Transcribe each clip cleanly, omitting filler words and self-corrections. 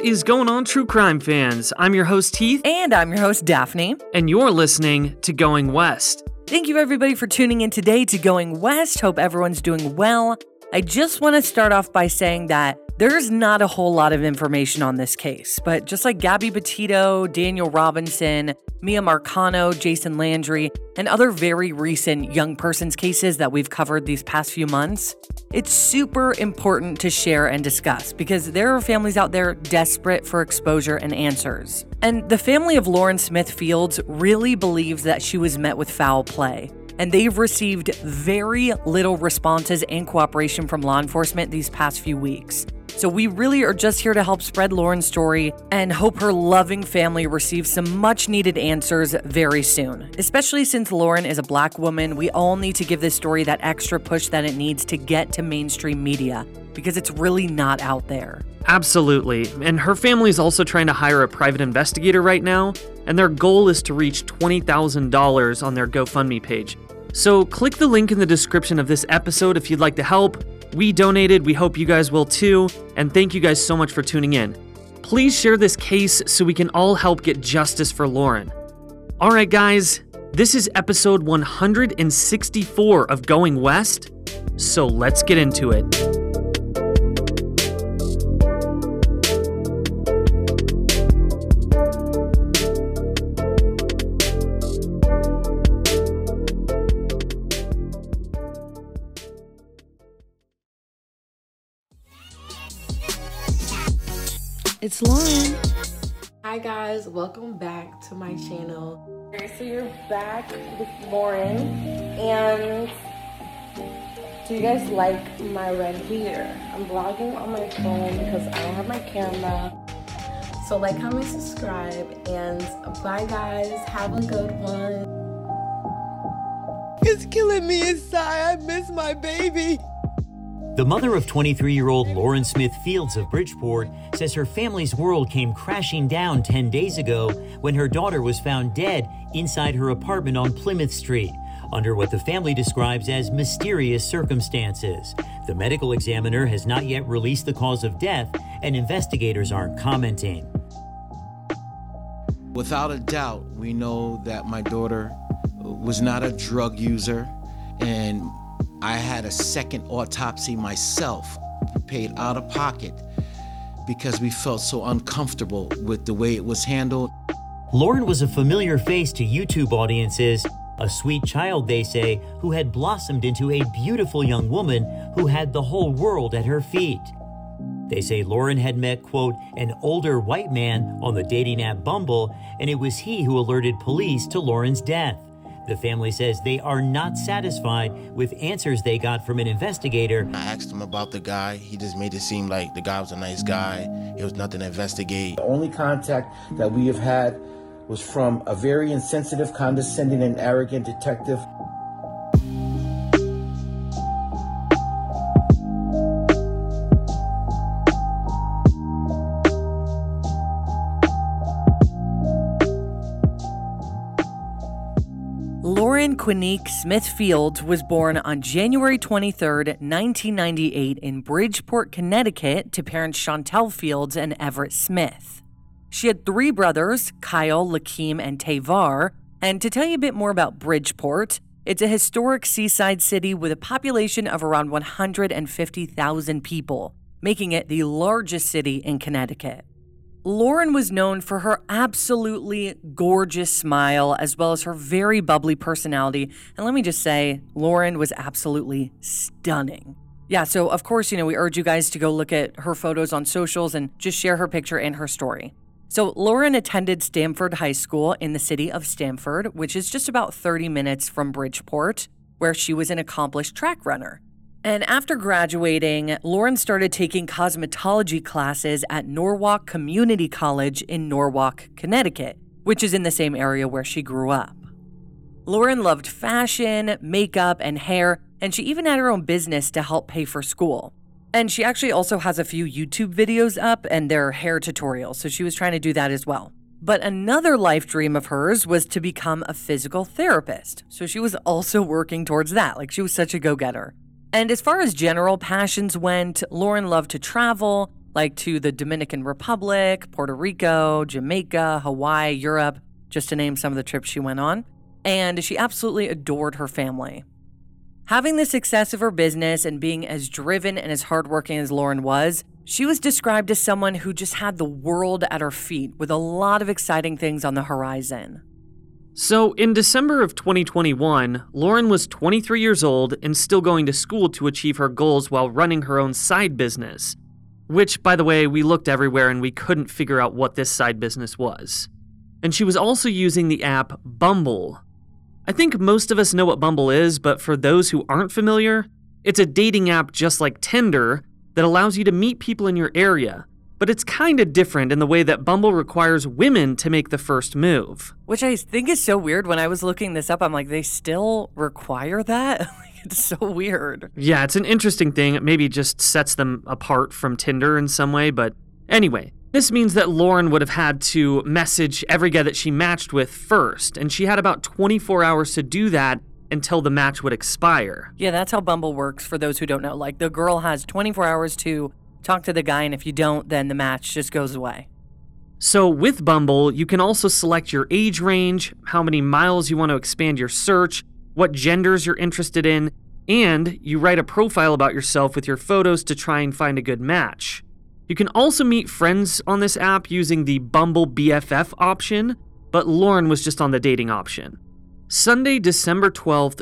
is going on, true crime fans? I'm your host, Heath. And I'm your host, Daphne. And you're listening to Going West. Thank you, everybody, for tuning in today to Going West. Hope everyone's doing well. I just want to start off by saying that there's not a whole lot of information on this case, but just like Gabby Petito, Daniel Robinson, Mia Marcano, Jason Landry, and other very recent young persons cases that we've covered these past few months, it's super important to share and discuss because there are families out there desperate for exposure and answers. And the family of Lauren Smith Fields really believes that she was met with foul play. And they've received very little responses and cooperation from law enforcement these past few weeks. So we really are just here to help spread Lauren's story and hope her loving family receives some much needed answers very soon. Especially since Lauren is a Black woman, we all need to give this story that extra push that it needs to get to mainstream media because it's really not out there. Absolutely. And her family's also trying to hire a private investigator right now, and their goal is to reach $20,000 on their GoFundMe page. So click the link in the description of this episode if you'd like to help. We donated, we hope you guys will too, and thank you guys so much for tuning in. Please share this case so we can all help get justice for Lauren. Alright guys, this is episode 164 of Going West, so let's get into it. It's Lauren. Hi guys, welcome back to my channel. So you're back with Lauren, and do you guys like my red hair? I'm vlogging on my phone because I don't have my camera. So like, comment, subscribe, and bye guys, have a good one. It's killing me inside, I miss my baby. The mother of 23-year-old Lauren Smith Fields of Bridgeport says her family's world came crashing down 10 days ago when her daughter was found dead inside her apartment on Plymouth Street, under what the family describes as mysterious circumstances. The medical examiner has not yet released the cause of death, and investigators aren't commenting. Without a doubt, we know that my daughter was not a drug user, and I had a second autopsy myself, paid out of pocket, because we felt so uncomfortable with the way it was handled. Lauren was a familiar face to YouTube audiences, a sweet child, they say, who had blossomed into a beautiful young woman who had the whole world at her feet. They say Lauren had met, quote, an older white man on the dating app Bumble, and it was he who alerted police to Lauren's death. The family says they are not satisfied with answers they got from an investigator. I asked him about the guy. He just made it seem like the guy was a nice guy. It was nothing to investigate. The only contact that we have had was from a very insensitive, condescending, and arrogant detective. Lauren Quinique Smith Fields was born on January 23, 1998 in Bridgeport, Connecticut to parents Chantel Fields and Everett Smith. She had three brothers, Kyle, Lakeem, and Tavar. And to tell you a bit more about Bridgeport, it's a historic seaside city with a population of around 150,000 people, making it the largest city in Connecticut. Lauren was known for her absolutely gorgeous smile as well as her very bubbly personality. And let me just say, Lauren was absolutely stunning. Yeah, so of course, we urge you guys to go look at her photos on socials and just share her picture and her story. So Lauren attended Stamford High School in the city of Stamford, which is just about 30 minutes from Bridgeport, where she was an accomplished track runner. And after graduating, Lauren started taking cosmetology classes at Norwalk Community College in Norwalk, Connecticut, which is in the same area where she grew up. Lauren loved fashion, makeup, and hair, and she even had her own business to help pay for school. And she actually also has a few YouTube videos up and they're hair tutorials, so she was trying to do that as well. But another life dream of hers was to become a physical therapist, so she was also working towards that. She was such a go-getter. And as far as general passions went, Lauren loved to travel, like to the Dominican Republic, Puerto Rico, Jamaica, Hawaii, Europe, just to name some of the trips she went on. And she absolutely adored her family. Having the success of her business and being as driven and as hardworking as Lauren was, she was described as someone who just had the world at her feet with a lot of exciting things on the horizon. So, in December of 2021, Lauren was 23 years old and still going to school to achieve her goals while running her own side business. Which, by the way, we looked everywhere and we couldn't figure out what this side business was. And she was also using the app Bumble. I think most of us know what Bumble is, but for those who aren't familiar, it's a dating app just like Tinder that allows you to meet people in your area. But it's kind of different in the way that Bumble requires women to make the first move. Which I think is so weird. When I was looking this up, I'm like, they still require that? It's so weird. Yeah, it's an interesting thing. It maybe just sets them apart from Tinder in some way. But anyway, this means that Lauren would have had to message every guy that she matched with first. And she had about 24 hours to do that until the match would expire. Yeah, that's how Bumble works for those who don't know. Like, the girl has 24 hours to talk to the guy, and if you don't, then the match just goes away. So with Bumble, you can also select your age range, how many miles you want to expand your search, what genders you're interested in, and you write a profile about yourself with your photos to try and find a good match. You can also meet friends on this app using the Bumble BFF option, but Lauren was just on the dating option. Sunday, December 12th,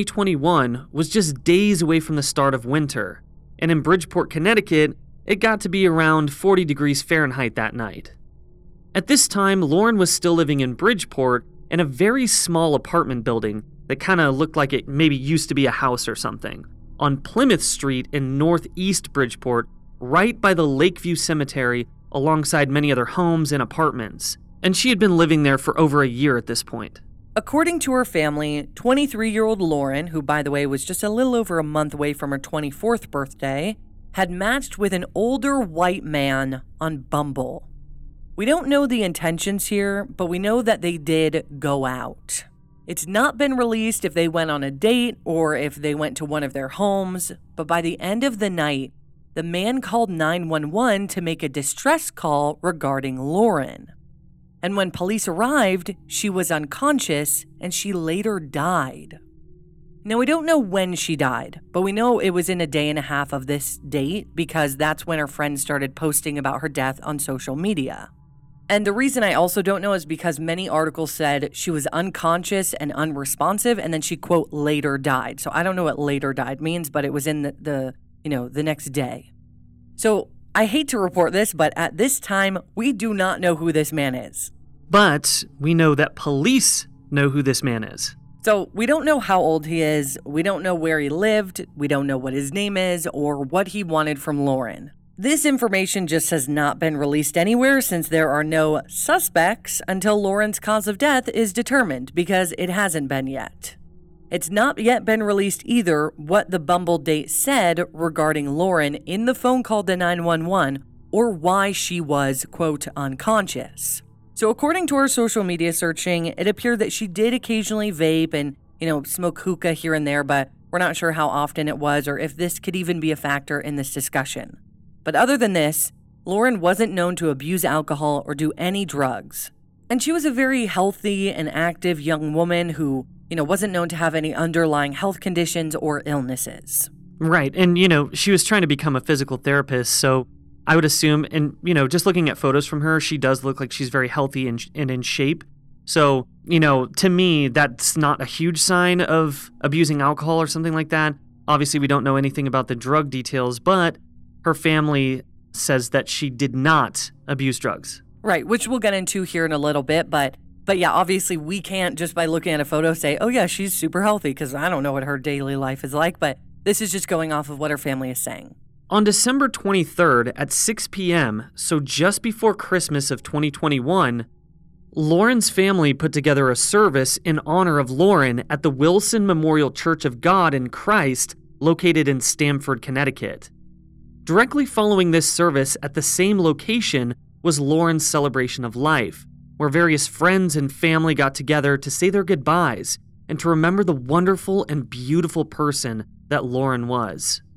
2021 was just days away from the start of winter, and in Bridgeport, Connecticut, it got to be around 40 degrees Fahrenheit that night. At this time, Lauren was still living in Bridgeport in a very small apartment building that kind of looked like it maybe used to be a house or something, on Plymouth Street in northeast Bridgeport, right by the Lakeview Cemetery, alongside many other homes and apartments. And she had been living there for over a year at this point. According to her family, 23-year-old Lauren, who by the way was just a little over a month away from her 24th birthday, had matched with an older white man on Bumble. We don't know the intentions here, but we know that they did go out. It's not been released if they went on a date or if they went to one of their homes, but by the end of the night, the man called 911 to make a distress call regarding Lauren. And when police arrived, she was unconscious and she later died. Now, we don't know when she died, but we know it was in a day and a half of this date because that's when her friends started posting about her death on social media. And the reason I also don't know is because many articles said she was unconscious and unresponsive, and then she, quote, later died. So I don't know what later died means, but it was in the next day. So I hate to report this, but at this time, we do not know who this man is. But we know that police know who this man is. So we don't know how old he is, we don't know where he lived, we don't know what his name is, or what he wanted from Lauren. This information just has not been released anywhere since there are no suspects until Lauren's cause of death is determined, because it hasn't been yet. It's not yet been released either what the Bumble date said regarding Lauren in the phone call to 911 or why she was, quote, unconscious. So according to our social media searching, it appeared that she did occasionally vape and, smoke hookah here and there, but we're not sure how often it was or if this could even be a factor in this discussion. But other than this, Lauren wasn't known to abuse alcohol or do any drugs. And she was a very healthy and active young woman who, wasn't known to have any underlying health conditions or illnesses. Right, and, she was trying to become a physical therapist, so I would assume, and, just looking at photos from her, she does look like she's very healthy and in shape. So, to me, that's not a huge sign of abusing alcohol or something like that. Obviously, we don't know anything about the drug details, but her family says that she did not abuse drugs. Right, which we'll get into here in a little bit, but yeah, obviously we can't just by looking at a photo say, oh yeah, she's super healthy, because I don't know what her daily life is like, but this is just going off of what her family is saying. On December 23rd at 6 p.m., so just before Christmas of 2021, Lauren's family put together a service in honor of Lauren at the Wilson Memorial Church of God in Christ, located in Stamford, Connecticut. Directly following this service at the same location was Lauren's celebration of life, where various friends and family got together to say their goodbyes and to remember the wonderful and beautiful person that Lauren was.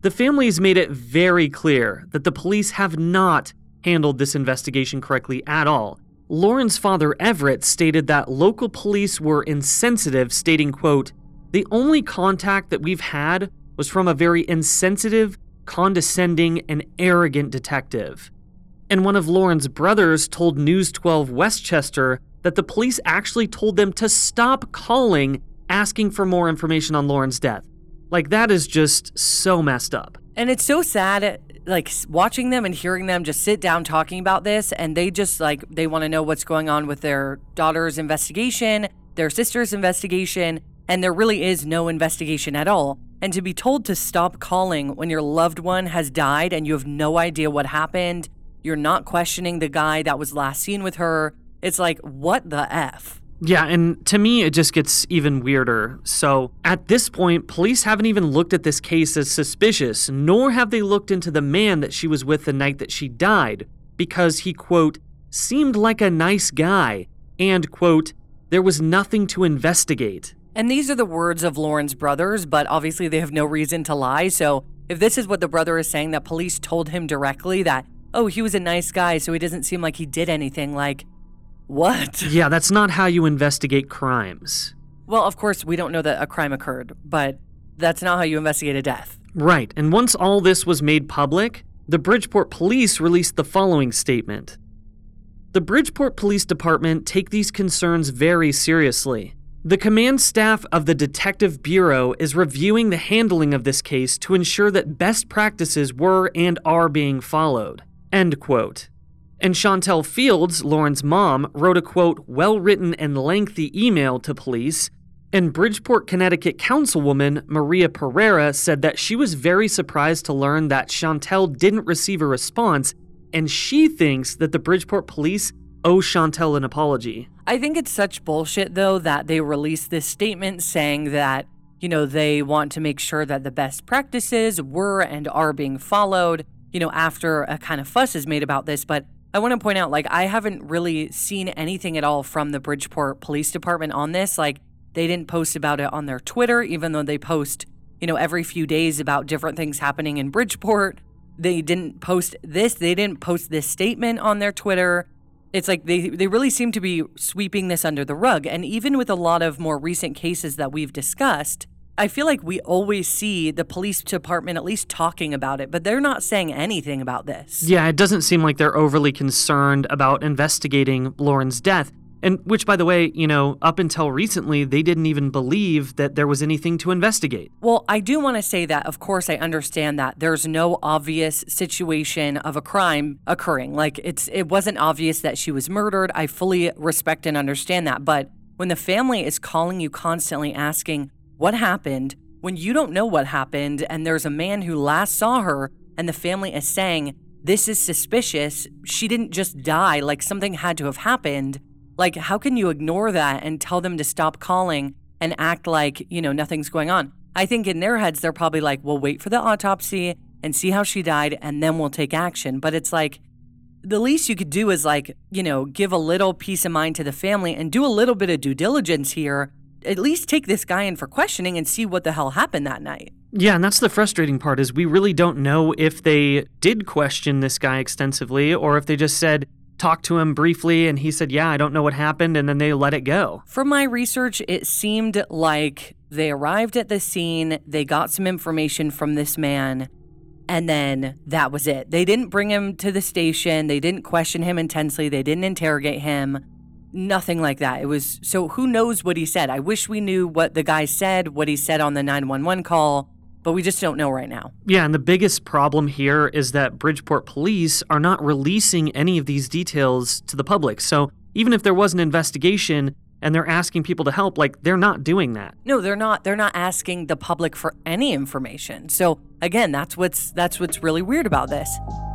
The family's made it very clear that the police have not handled this investigation correctly at all. Lauren's father, Everett, stated that local police were insensitive, stating, quote, "The only contact that we've had was from a very insensitive, condescending, and arrogant detective." And one of Lauren's brothers told News 12 Westchester that the police actually told them to stop calling, asking for more information on Lauren's death. Like, that is just so messed up. And it's so sad, like, watching them and hearing them just sit down talking about this, and they just, like, they want to know what's going on with their daughter's investigation, their sister's investigation, and there really is no investigation at all. And to be told to stop calling when your loved one has died and you have no idea what happened, you're not questioning the guy that was last seen with her, it's like, what the F? Yeah, and to me, it just gets even weirder. So, at this point, police haven't even looked at this case as suspicious, nor have they looked into the man that she was with the night that she died, because he, quote, "seemed like a nice guy," and, quote, "there was nothing to investigate." And these are the words of Lauren's brothers, but obviously they have no reason to lie. So, if this is what the brother is saying, that police told him directly that, oh, he was a nice guy, so he doesn't seem like he did anything, like, what? Yeah, that's not how you investigate crimes. Well, of course, we don't know that a crime occurred, but that's not how you investigate a death. Right, and once all this was made public, the Bridgeport police released the following statement. The Bridgeport Police Department take these concerns very seriously. The command staff of the Detective Bureau is reviewing the handling of this case to ensure that best practices were and are being followed. End quote. And Chantel Fields, Lauren's mom, wrote a, quote, well-written and lengthy email to police, and Bridgeport, Connecticut councilwoman Maria Pereira said that she was very surprised to learn that Chantel didn't receive a response, and she thinks that the Bridgeport police owe Chantel an apology. I think it's such bullshit, though, that they released this statement saying that, you know, they want to make sure that the best practices were and are being followed, you know, after a kind of fuss is made about this. But I want to point out, like, I haven't really seen anything at all from the Bridgeport Police Department on this. Like, they didn't post about it on their Twitter, even though they post, you know, every few days about different things happening in Bridgeport. They didn't post this. They didn't post this statement on their Twitter. It's like they really seem to be sweeping this under the rug. And even with a lot of more recent cases that we've discussed, I feel like we always see the police department at least talking about it, but they're not saying anything about this. Yeah, it doesn't seem like they're overly concerned about investigating Lauren's death. And which, by the way, you know, up until recently, they didn't even believe that there was anything to investigate. Well, I do want to say that, of course, I understand that there's no obvious situation of a crime occurring. Like, it wasn't obvious that she was murdered. I fully respect and understand that. But when the family is calling you constantly asking, what happened, when you don't know what happened, and there's a man who last saw her, and the family is saying, this is suspicious, she didn't just die, like something had to have happened. Like, how can you ignore that and tell them to stop calling and act like, you know, nothing's going on? I think in their heads, they're probably like, we'll wait for the autopsy and see how she died, and then we'll take action. But it's like, the least you could do is, like, you know, give a little peace of mind to the family and do a little bit of due diligence here. At least take this guy in for questioning and see what the hell happened that night. Yeah, and that's the frustrating part, is we really don't know if they did question this guy extensively or if they just said, talk to him briefly, and he said, yeah, I don't know what happened, and then they let it go. From my research, it seemed like they arrived at the scene, they got some information from this man, and then that was it. They didn't bring him to the station, they didn't question him intensely, they didn't interrogate him, nothing like that. It was, so who knows what he said? I wish we knew what the guy said, what he said on the 911 call, but we just don't know right now. Yeah, and the biggest problem here is that Bridgeport police are not releasing any of these details to the public. So even if there was an investigation and they're asking people to help, like, they're not doing that. No, they're not. They're not asking the public for any information. So again, that's what's really weird about this.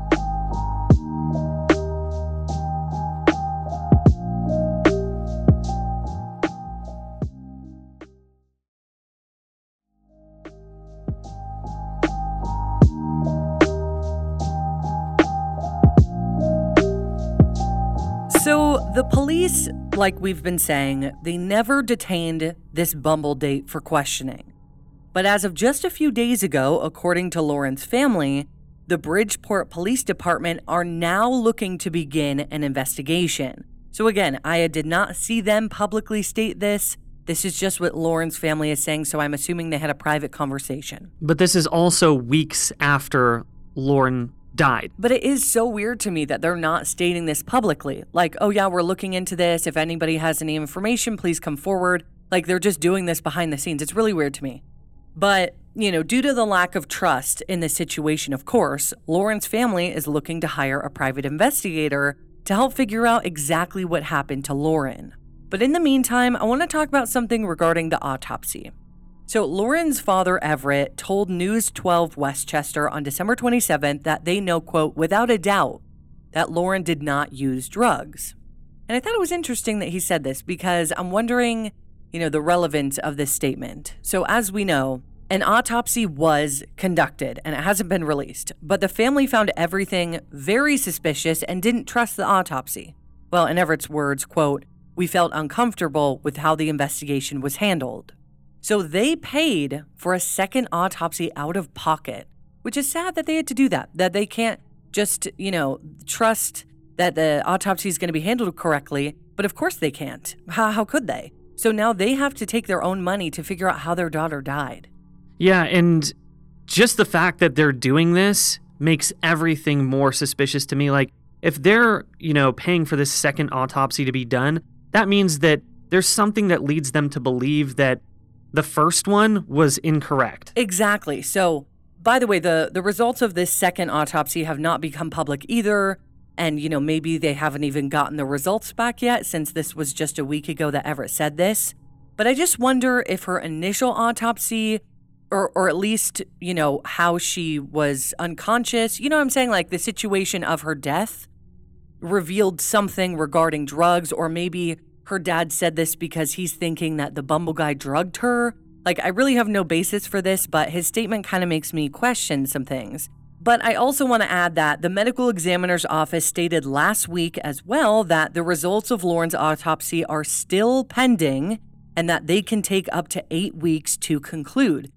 So the police, like we've been saying, they never detained this Bumble date for questioning. But as of just a few days ago, according to Lauren's family, the Bridgeport Police Department are now looking to begin an investigation. So again, I did not see them publicly state this. This is just what Lauren's family is saying, so I'm assuming they had a private conversation. But this is also weeks after Lauren died. But it is so weird to me that they're not stating this publicly. Like, oh yeah, we're looking into this. If anybody has any information, please come forward. Like, they're just doing this behind the scenes. It's really weird to me. But, due to the lack of trust in this situation, of course, Lauren's family is looking to hire a private investigator to help figure out exactly what happened to Lauren. But in the meantime, I want to talk about something regarding the autopsy. So Lauren's father, Everett, told News 12 Westchester on December 27th that they know, quote, without a doubt, that Lauren did not use drugs. And I thought it was interesting that he said this because I'm wondering, the relevance of this statement. So as we know, an autopsy was conducted and it hasn't been released, but the family found everything very suspicious and didn't trust the autopsy. Well, in Everett's words, quote, we felt uncomfortable with how the investigation was handled. So they paid for a second autopsy out of pocket, which is sad that they had to do that they can't just, trust that the autopsy is going to be handled correctly. But of course they can't. How could they? So now they have to take their own money to figure out how their daughter died. Yeah, and just the fact that they're doing this makes everything more suspicious to me. Like, if they're, paying for this second autopsy to be done, that means that there's something that leads them to believe that the first one was incorrect. Exactly. So, by the way, the results of this second autopsy have not become public either. And, maybe they haven't even gotten the results back yet since this was just a week ago that Everett said this. But I just wonder if her initial autopsy, or at least, how she was unconscious, you know what I'm saying? Like the situation of her death revealed something regarding drugs, or maybe her dad said this because he's thinking that the Bumble guy drugged her. Like, I really have no basis for this, but his statement kind of makes me question some things. But I also want to add that the medical examiner's office stated last week as well that the results of Lauren's autopsy are still pending and that they can take up to 8 weeks to conclude.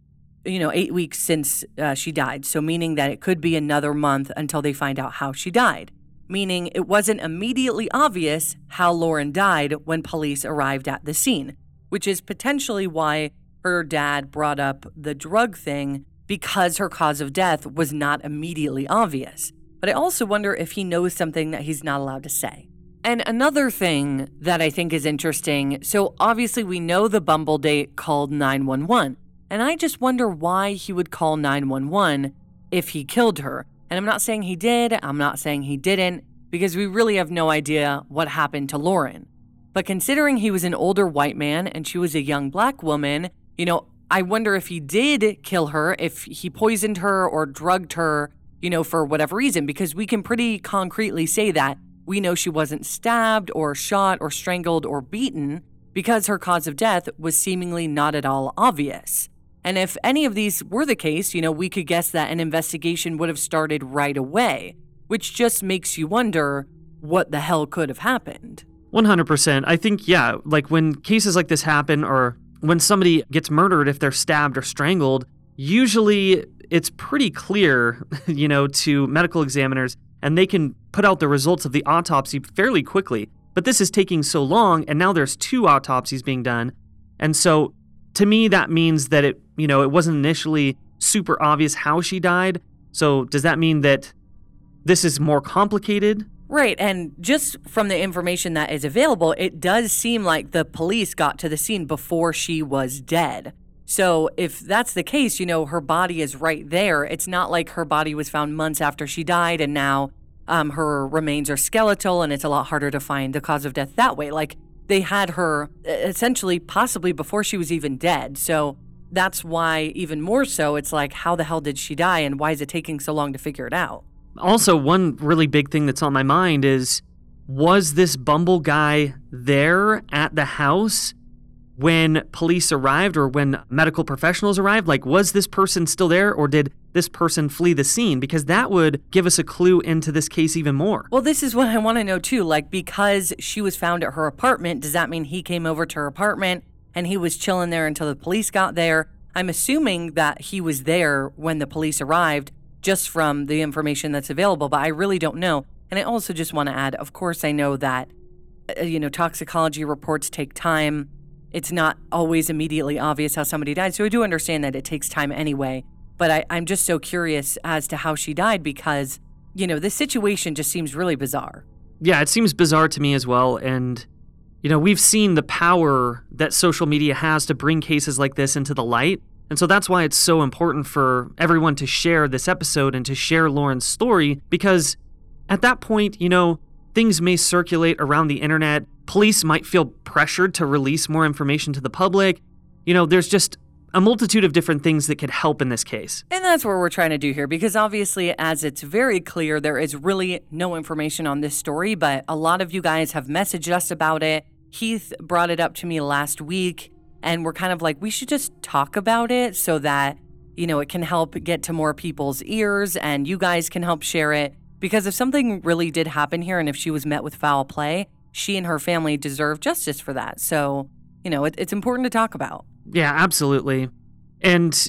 8 weeks since she died. So meaning that it could be another month until they find out how she died. Meaning it wasn't immediately obvious how Lauren died when police arrived at the scene, which is potentially why her dad brought up the drug thing, because her cause of death was not immediately obvious. But I also wonder if he knows something that he's not allowed to say. And another thing that I think is interesting, so obviously we know the Bumble date called 911, and I just wonder why he would call 911 if he killed her. And I'm not saying he did, I'm not saying he didn't, because we really have no idea what happened to Lauren. But considering he was an older white man and she was a young black woman, I wonder if he did kill her, if he poisoned her or drugged her, for whatever reason, because we can pretty concretely say that we know she wasn't stabbed or shot or strangled or beaten because her cause of death was seemingly not at all obvious. And if any of these were the case, we could guess that an investigation would have started right away, which just makes you wonder what the hell could have happened. 100%. I think, yeah, like when cases like this happen or when somebody gets murdered, if they're stabbed or strangled, usually it's pretty clear, to medical examiners, and they can put out the results of the autopsy fairly quickly. But this is taking so long, and now there's 2 autopsies being done. And so to me, that means that it wasn't initially super obvious how she died. So does that mean that this is more complicated? Right, and just from the information that is available, it does seem like the police got to the scene before she was dead. So if that's the case, her body is right there. It's not like her body was found months after she died and now her remains are skeletal and it's a lot harder to find the cause of death that way. Like, they had her essentially possibly before she was even dead. So that's why even more so, it's like, how the hell did she die and why is it taking so long to figure it out? Also, one really big thing that's on my mind is, was this Bumble guy there at the house when police arrived or when medical professionals arrived? Like, was this person still there or did this person flee the scene? Because that would give us a clue into this case even more. Well, this is what I want to know too. Like, because she was found at her apartment, does that mean he came over to her apartment and he was chilling there until the police got there? I'm assuming that he was there when the police arrived just from the information that's available, but I really don't know. And I also just want to add, of course, I know that, toxicology reports take time. It's not always immediately obvious how somebody died. So I do understand that it takes time anyway. But I'm just so curious as to how she died because, this situation just seems really bizarre. Yeah, it seems bizarre to me as well. And, we've seen the power that social media has to bring cases like this into the light. And so that's why it's so important for everyone to share this episode and to share Lauren's story, because at that point, things may circulate around the internet. Police might feel pressured to release more information to the public. There's just a multitude of different things that could help in this case. And that's what we're trying to do here, because obviously, as it's very clear, there is really no information on this story, but a lot of you guys have messaged us about it. Heath brought it up to me last week, and we're kind of like, we should just talk about it so that, it can help get to more people's ears and you guys can help share it. Because if something really did happen here and if she was met with foul play, she and her family deserve justice for that. So, it's important to talk about. Yeah, absolutely. And,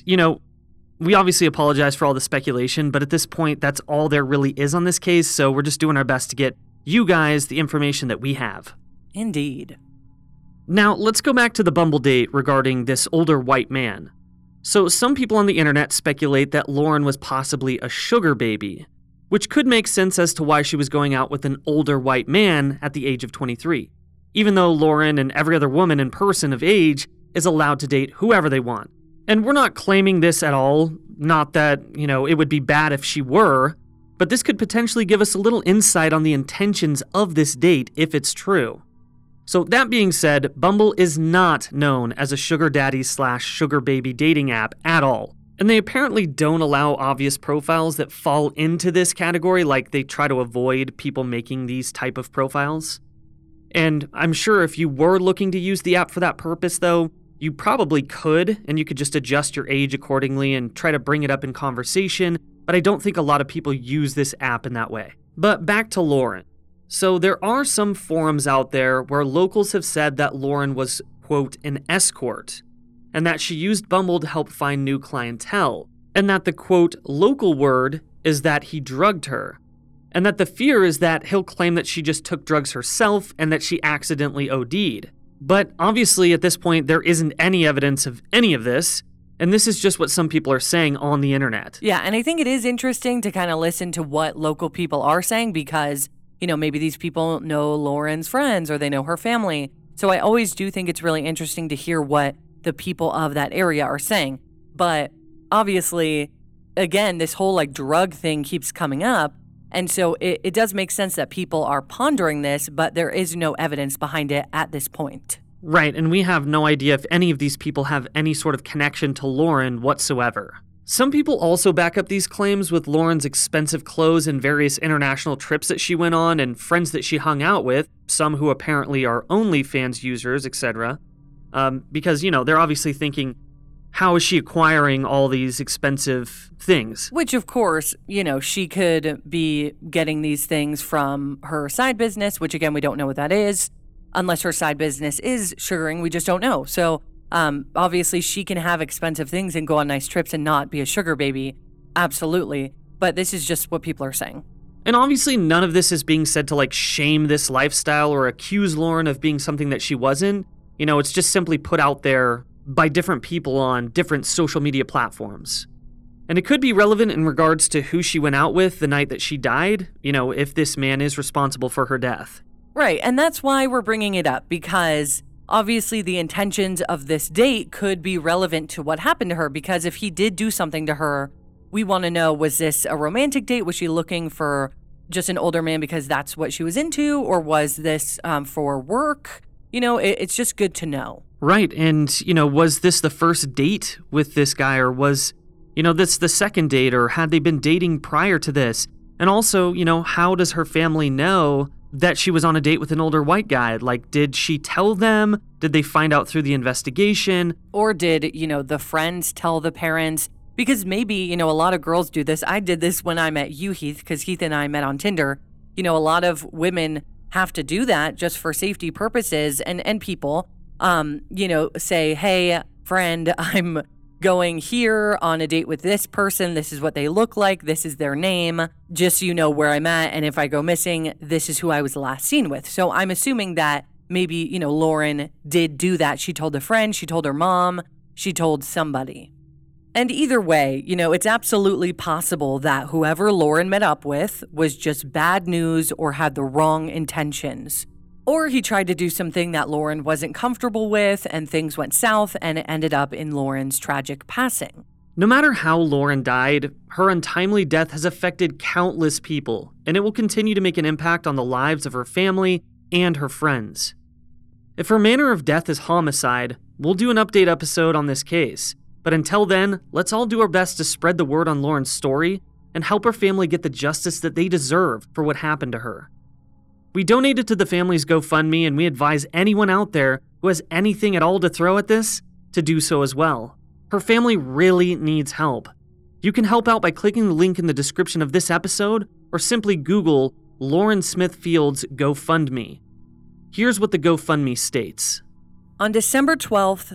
we obviously apologize for all the speculation, but at this point, that's all there really is on this case. So we're just doing our best to get you guys the information that we have. Indeed. Now, let's go back to the Bumble date regarding this older white man. So some people on the internet speculate that Lauren was possibly a sugar baby, which could make sense as to why she was going out with an older white man at the age of 23, even though Lauren and every other woman and person of age is allowed to date whoever they want. And we're not claiming this at all, not that, it would be bad if she were, but this could potentially give us a little insight on the intentions of this date if it's true. So that being said, Bumble is not known as a sugar daddy / sugar baby dating app at all. And they apparently don't allow obvious profiles that fall into this category, like they try to avoid people making these type of profiles. And I'm sure if you were looking to use the app for that purpose, though, you probably could, and you could just adjust your age accordingly and try to bring it up in conversation, but I don't think a lot of people use this app in that way. But back to Lauren. So there are some forums out there where locals have said that Lauren was, quote, an escort, and that she used Bumble to help find new clientele, and that the, quote, local word is that he drugged her, and that the fear is that he'll claim that she just took drugs herself and that she accidentally OD'd. But obviously at this point there isn't any evidence of any of this, and this is just what some people are saying on the internet. Yeah, and I think it is interesting to kind of listen to what local people are saying because, maybe these people know Lauren's friends or they know her family. So I always do think it's really interesting to hear what the people of that area are saying. But obviously, again, this whole drug thing keeps coming up. And so it does make sense that people are pondering this, but there is no evidence behind it at this point. Right, and we have no idea if any of these people have any sort of connection to Lauren whatsoever. Some people also back up these claims with Lauren's expensive clothes and various international trips that she went on and friends that she hung out with, some who apparently are OnlyFans users, etc. Because, they're obviously thinking, how is she acquiring all these expensive things? Which, of course, she could be getting these things from her side business, which, again, we don't know what that is. Unless her side business is sugaring, we just don't know. So, obviously, she can have expensive things and go on nice trips and not be a sugar baby. Absolutely. But this is just what people are saying. And obviously, none of this is being said to, shame this lifestyle or accuse Lauren of being something that she wasn't. It's just simply put out there by different people on different social media platforms. And it could be relevant in regards to who she went out with the night that she died, if this man is responsible for her death. Right, and that's why we're bringing it up, because obviously the intentions of this date could be relevant to what happened to her, because if he did do something to her, we want to know, was this a romantic date? Was she looking for just an older man because that's what she was into? Or was this for work? It's just good to know. Right, and, was this the first date with this guy, or was, this the second date, or had they been dating prior to this? And also, how does her family know that she was on a date with an older white guy? Did she tell them? Did they find out through the investigation? Or did, the friends tell the parents? Because maybe, a lot of girls do this. I did this when I met you, Heath, because Heath and I met on Tinder. A lot of women have to do that just for safety purposes, and people, say, hey, friend, I'm going here on a date with this person, this is what they look like, this is their name, just so you know where I'm at, and if I go missing, this is who I was last seen with. So I'm assuming that maybe, Lauren did do that. She told a friend, she told her mom, she told somebody. And either way, it's absolutely possible that whoever Lauren met up with was just bad news or had the wrong intentions. Or he tried to do something that Lauren wasn't comfortable with and things went south and it ended up in Lauren's tragic passing. No matter how Lauren died, her untimely death has affected countless people, and it will continue to make an impact on the lives of her family and her friends. If her manner of death is homicide, we'll do an update episode on this case. But until then, let's all do our best to spread the word on Lauren's story and help her family get the justice that they deserve for what happened to her. We donated to the family's GoFundMe, and we advise anyone out there who has anything at all to throw at this to do so as well. Her family really needs help. You can help out by clicking the link in the description of this episode or simply Google Lauren Smith Fields GoFundMe. Here's what the GoFundMe states. On December 12th,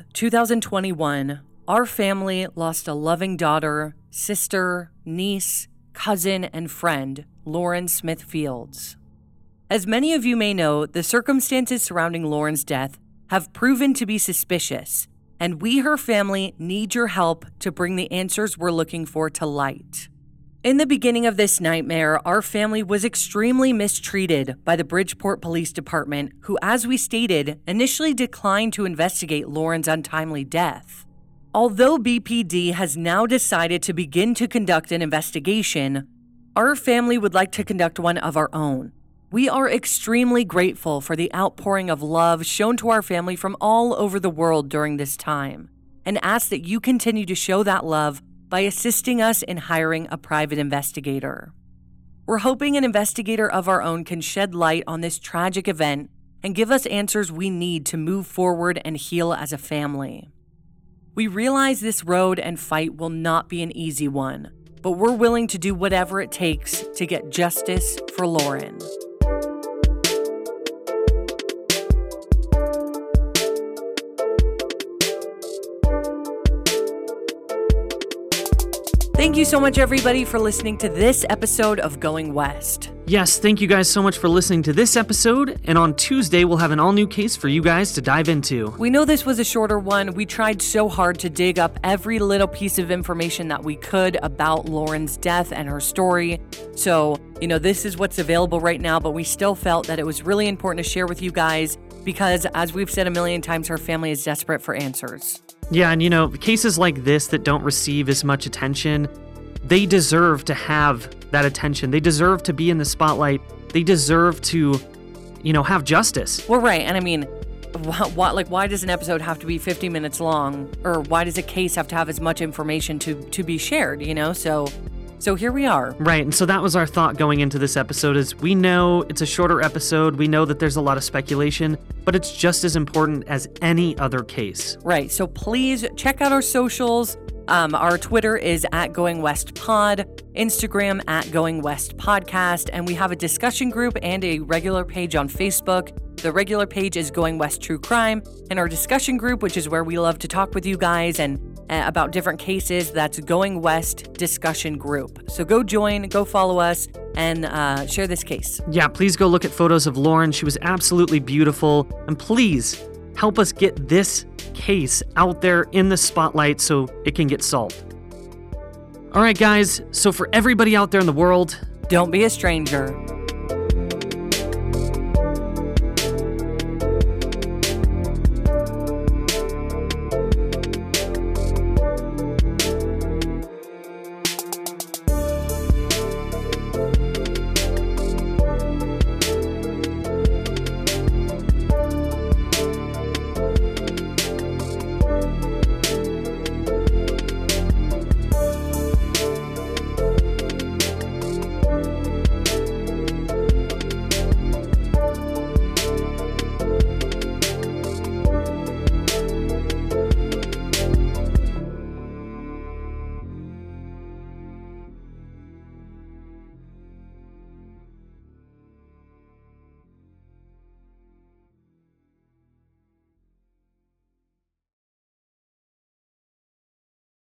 2021, our family lost a loving daughter, sister, niece, cousin, and friend, Lauren Smith Fields. As many of you may know, the circumstances surrounding Lauren's death have proven to be suspicious, and we, her family, need your help to bring the answers we're looking for to light. In the beginning of this nightmare, our family was extremely mistreated by the Bridgeport Police Department, who, as we stated, initially declined to investigate Lauren's untimely death. Although BPD has now decided to begin to conduct an investigation, our family would like to conduct one of our own. We are extremely grateful for the outpouring of love shown to our family from all over the world during this time, and ask that you continue to show that love by assisting us in hiring a private investigator. We're hoping an investigator of our own can shed light on this tragic event and give us answers we need to move forward and heal as a family. We realize this road and fight will not be an easy one, but we're willing to do whatever it takes to get justice for Lauren. Thank you so much, everybody, for listening to this episode of Going West. Yes, thank you guys so much for listening to this episode, and on Tuesday we'll have an all-new case for you guys to dive into. We know this was a shorter one. We tried so hard to dig up every little piece of information that we could about Lauren's death and her story. So, this is what's available right now, but we still felt that it was really important to share with you guys because, as we've said a million times, her family is desperate for answers. Yeah, and cases like this that don't receive as much attention, they deserve to have that attention. They deserve to be in the spotlight. They deserve to, have justice. Well, right. And I mean, why does an episode have to be 50 minutes long? Or why does a case have to have as much information to be shared, So here we are. Right, and so that was our thought going into this episode is we know it's a shorter episode, we know that there's a lot of speculation, but it's just as important as any other case. Right, so please check out our socials. Our Twitter is @GoingWestPod, Instagram @GoingWestPodcast, and we have a discussion group and a regular page on Facebook. The regular page is Going West True Crime, and our discussion group, which is where we love to talk with you guys and about different cases, that's Going West Discussion Group. So go join, go follow us, and share this case. Yeah, please go look at photos of Lauren. She was absolutely beautiful, and please help us get this case out there in the spotlight so it can get solved. All right, guys, so for everybody out there in the world, don't be a stranger.